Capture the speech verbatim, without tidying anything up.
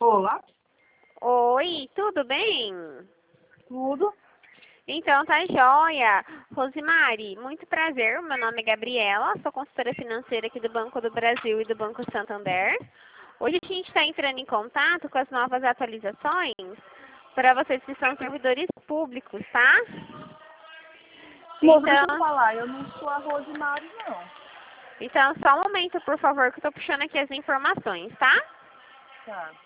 Olá, Oi, tudo bem? tudo? Então, tá joia. Rosimari, muito prazer. Meu nome é Gabriela, sou consultora financeira aqui do Banco do Brasil e do Banco Santander. Hoje a gente está entrando em contato com as novas atualizações para vocês que são servidores públicos, tá? Moça, deixa eu Então, falar, eu não sou a Rosemary, não. então, só um momento, por favor, que eu tô puxando aqui as informações, tá? Tá.